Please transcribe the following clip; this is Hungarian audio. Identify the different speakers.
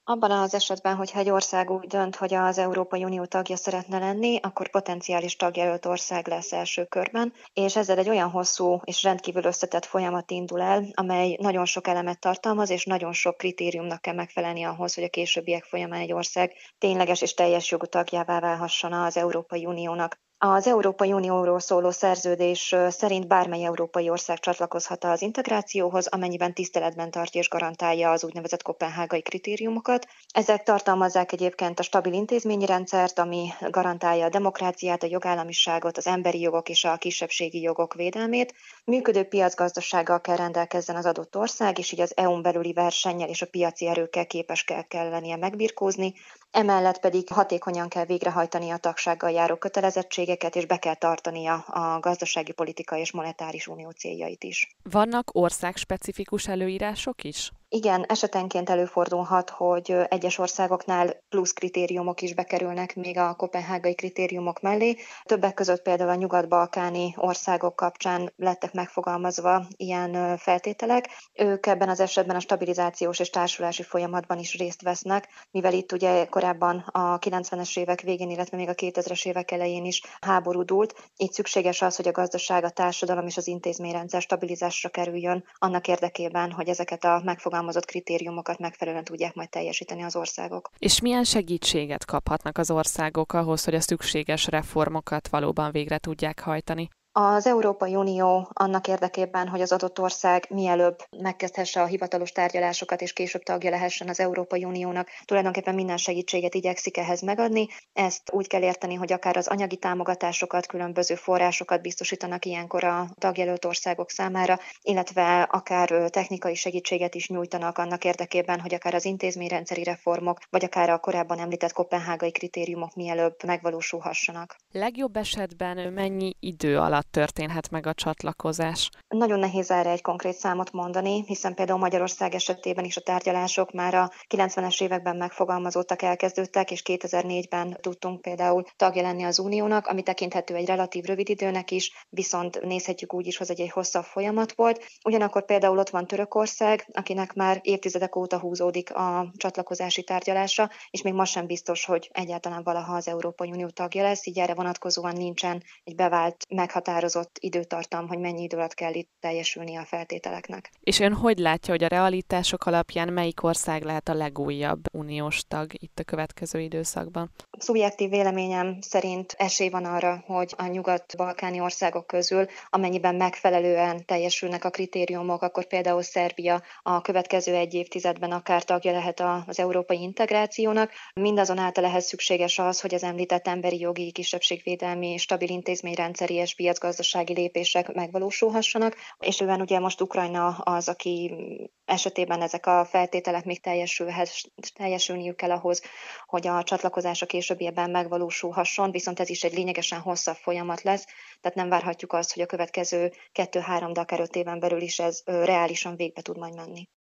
Speaker 1: Abban az esetben, hogyha egy ország úgy dönt, hogy az Európai Unió tagja szeretne lenni, akkor potenciális tagjelölt ország lesz első körben, és ezzel egy olyan hosszú és rendkívül összetett folyamat indul el, amely nagyon sok elemet tartalmaz, és nagyon sok kritériumnak kell megfelelni ahhoz, hogy a későbbiek folyamán egy ország tényleges és teljes jogú tagjává válhasson az Európai Uniónak. Az Európai Unióról szóló szerződés szerint bármely európai ország csatlakozhat az integrációhoz, amennyiben tiszteletben tartja és garantálja az úgynevezett koppenhágai kritériumokat. Ezek tartalmazzák egyébként a stabil intézményi rendszert, ami garantálja a demokráciát, a jogállamiságot, az emberi jogok és a kisebbségi jogok védelmét. Működő piacgazdasággal kell rendelkezzen az adott ország, és így az EU-n belüli versennyel és a piaci erőkkel képes kell lennie megbirkózni. Emellett pedig hatékonyan kell végrehajtani a tagsággal járó kötelezettségeket, és be kell tartania a gazdasági politika és monetáris unió céljait is.
Speaker 2: Vannak országspecifikus előírások is?
Speaker 1: Igen, esetenként előfordulhat, hogy egyes országoknál plusz kritériumok is bekerülnek még a koppenhágai kritériumok mellé. Többek között például a nyugat-balkáni országok kapcsán lettek megfogalmazva ilyen feltételek. Ők ebben az esetben a stabilizációs és társulási folyamatban is részt vesznek, mivel itt ugye korábban a 90-es évek végén, illetve még a 2000-es évek elején is háború dúlt. Itt szükséges az, hogy a gazdaság, a társadalom és az intézményrendszer stabilizásra kerüljön annak érdekében, hogy ezeket a megfogalmazott kritériumokat megfelelően tudják majd teljesíteni az országok.
Speaker 2: És milyen segítséget kaphatnak az országok ahhoz, hogy a szükséges reformokat valóban végre tudják hajtani?
Speaker 1: Az Európai Unió annak érdekében, hogy az adott ország mielőbb megkezdhesse a hivatalos tárgyalásokat és később tagja lehessen az Európai Uniónak, tulajdonképpen minden segítséget igyekszik ehhez megadni. Ezt úgy kell érteni, hogy akár az anyagi támogatásokat, különböző forrásokat biztosítanak ilyenkor a tagjelölt országok számára, illetve akár technikai segítséget is nyújtanak annak érdekében, hogy akár az intézményrendszeri reformok, vagy akár a korábban említett koppenhágai kritériumok mielőbb megvalósulhassanak.
Speaker 2: Legjobb esetben mennyi idő alatt történhet meg a csatlakozás?
Speaker 1: Nagyon nehéz erre egy konkrét számot mondani, hiszen például Magyarország esetében is a tárgyalások már a 90-es években megfogalmazódtak, elkezdődtek, és 2004-ben tudtunk például tagja lenni az Uniónak, ami tekinthető egy relatív rövid időnek is, viszont nézhetjük úgy is, hogy egy hosszabb folyamat volt. Ugyanakkor például ott van Törökország, akinek már évtizedek óta húzódik a csatlakozási tárgyalása, és még ma sem biztos, hogy egyáltalán valaha az Európai Unió tagja lesz, így erre vonatkozóan nincsen egy bevált, meghatározott időtartam, hogy mennyi idő alatt kell itt teljesülni a feltételeknek.
Speaker 2: És ön hogy látja, hogy a realitások alapján melyik ország lehet a legújabb uniós tag itt a következő időszakban?
Speaker 1: Szubjektív véleményem szerint esély van arra, hogy a nyugat-balkáni országok közül, amennyiben megfelelően teljesülnek a kritériumok, akkor például Szerbia a következő egy évtizedben akár tagja lehet az európai integrációnak. Mindazonáltal ehhez szükséges az, hogy az említett emberi jogi, kisebbségvédelmi, stabil intézményrendszeri és piacgazdasági lépések megvalósulhassanak, és őben ugye most Ukrajna az, aki esetében ezek a feltételek még teljesülniük kell ahhoz, hogy a csatlakozás a későbbiekben megvalósulhasson, viszont ez is egy lényegesen hosszabb folyamat lesz, tehát nem várhatjuk azt, hogy a következő 2-3, de akár 5 éven belül is ez reálisan végbe tud majd menni.